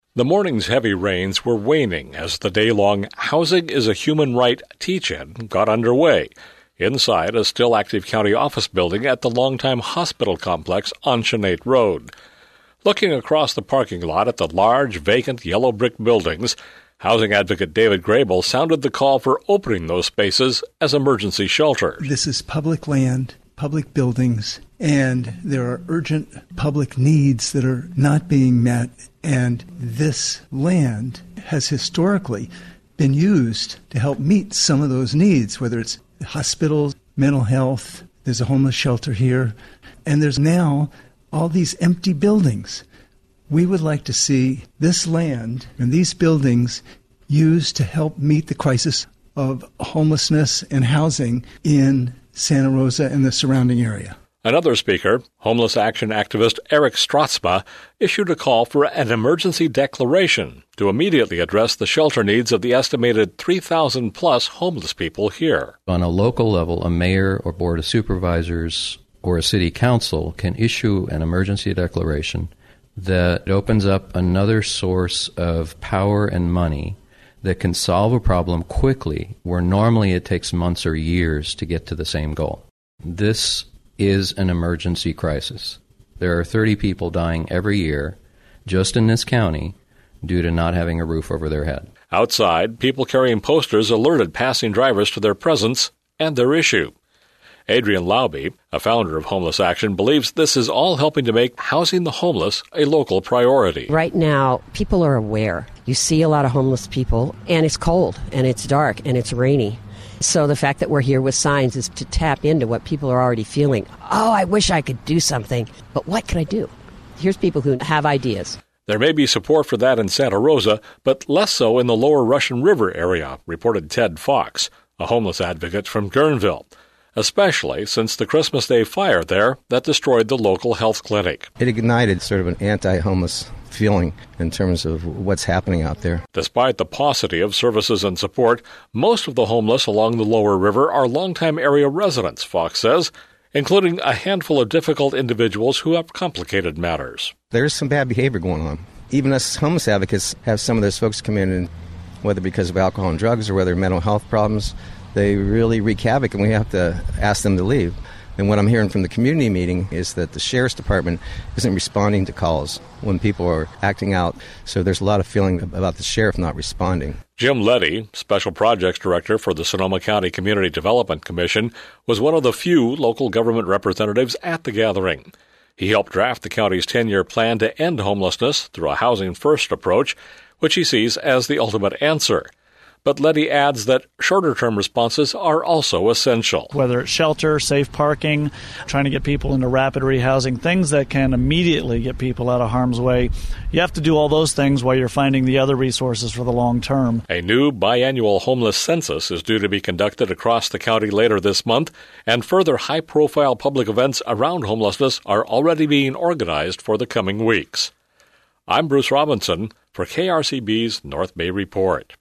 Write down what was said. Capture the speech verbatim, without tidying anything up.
The morning's heavy rains were waning as the day-long Housing is a Human Right teach-in got underway inside a still active county office building at the longtime hospital complex on Chenate Road. Looking across the parking lot at the large, vacant yellow brick buildings, housing advocate David Grable sounded the call for opening those spaces as emergency shelters. This is public land, public buildings, and there are urgent public needs that are not being met. And this land has historically been used to help meet some of those needs, whether it's hospitals, mental health, there's a homeless shelter here, and there's now all these empty buildings. We would like to see this land and these buildings used to help meet the crisis of homelessness and housing in Santa Rosa and the surrounding area. Another speaker, homeless action activist Eric Stratzma, issued a call for an emergency declaration to immediately address the shelter needs of the estimated three thousand plus homeless people here. On a local level, a mayor or board of supervisors or a city council can issue an emergency declaration that opens up another source of power and money that can solve a problem quickly, where normally it takes months or years to get to the same goal. This is an emergency crisis. There are thirty people dying every year just in this county due to not having a roof over their head. Outside, people carrying posters alerted passing drivers to their presence and their issue. Adrian Lauby, a founder of Homeless Action, believes this is all helping to make housing the homeless a local priority. Right now, people are aware. You see a lot of homeless people, and it's cold, and it's dark, and it's rainy. So the fact that we're here with signs is to tap into what people are already feeling. Oh, I wish I could do something, but what can I do? Here's people who have ideas. There may be support for that in Santa Rosa, but less so in the lower Russian River area, reported Ted Fox, a homeless advocate from Guerneville, especially since the Christmas Day fire there that destroyed the local health clinic. It ignited sort of an anti-homeless feeling in terms of what's happening out there. Despite the paucity of services and support, most of the homeless along the lower river are longtime area residents, Fox says, including a handful of difficult individuals who have complicated matters. There's some bad behavior going on. Even us homeless advocates have some of those folks come in, and whether because of alcohol and drugs or whether mental health problems, they really wreak havoc, and we have to ask them to leave. And what I'm hearing from the community meeting is that the sheriff's department isn't responding to calls when people are acting out. So there's a lot of feeling about the sheriff not responding. Jim Leddy, Special Projects Director for the Sonoma County Community Development Commission, was one of the few local government representatives at the gathering. He helped draft the county's ten-year plan to end homelessness through a housing-first approach, which he sees as the ultimate answer. But Leddy adds that shorter-term responses are also essential. Whether it's shelter, safe parking, trying to get people into rapid rehousing, things that can immediately get people out of harm's way, you have to do all those things while you're finding the other resources for the long term. A new biannual homeless census is due to be conducted across the county later this month, and further high-profile public events around homelessness are already being organized for the coming weeks. I'm Bruce Robinson for K R C B's North Bay Report.